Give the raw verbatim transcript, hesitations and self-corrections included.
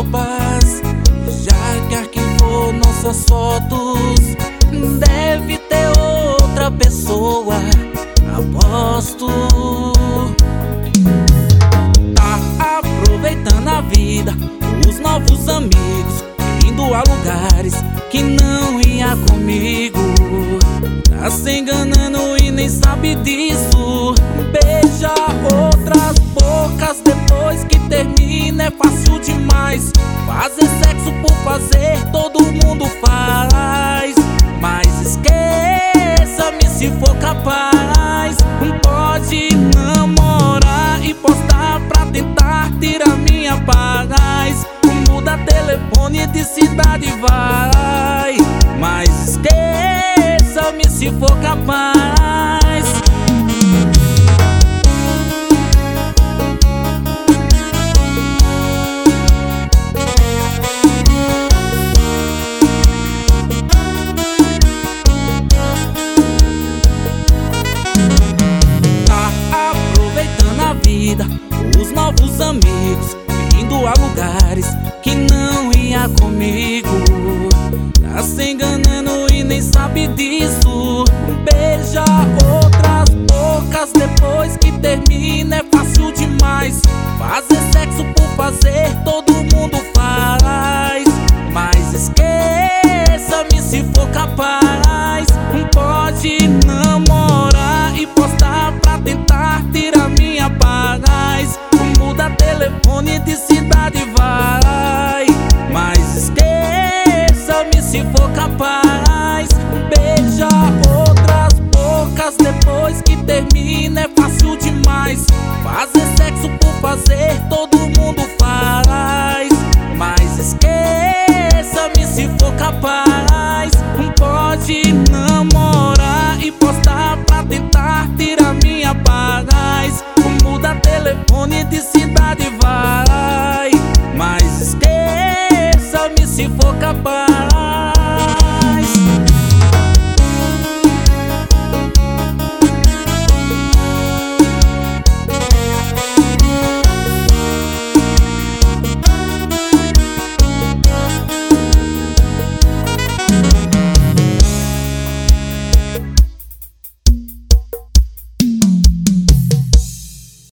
roupas, já que arquivou nossas fotos. Deve ter outra pessoa, aposto. Tá aproveitando a vida, os novos amigos, indo a lugares que não ia comigo. Tá se enganando e nem sabe disso. Beija outras bocas depois que termina, é fácil demais. Fazer sexo por fazer, todo mundo faz. Mas esqueça-me se for capaz. Pode namorar e postar pra tentar tirar minha paz. Muda telefone de cidade, vai. Mas esqueça-me se for capaz. Os novos amigos, indo a lugares que não ia comigo. Tá se enganando e nem sabe disso. Beija outras bocas depois que termina, é fácil demais. Fazer sexo por fazer, todo mundo faz. Mas esqueça-me se for capaz. Pode namorar e postar pra tentar tirar minha paz. Muda telefone de cidade, vai. Mas esqueça-me se for capaz. Beija outras bocas depois que termina, é fácil demais. Fazer sexo por fazer, todo mundo faz. Mas esqueça-me se for capaz. Pode namorar e postar pra tentar tirar minha paz. Muda telefone de cidade.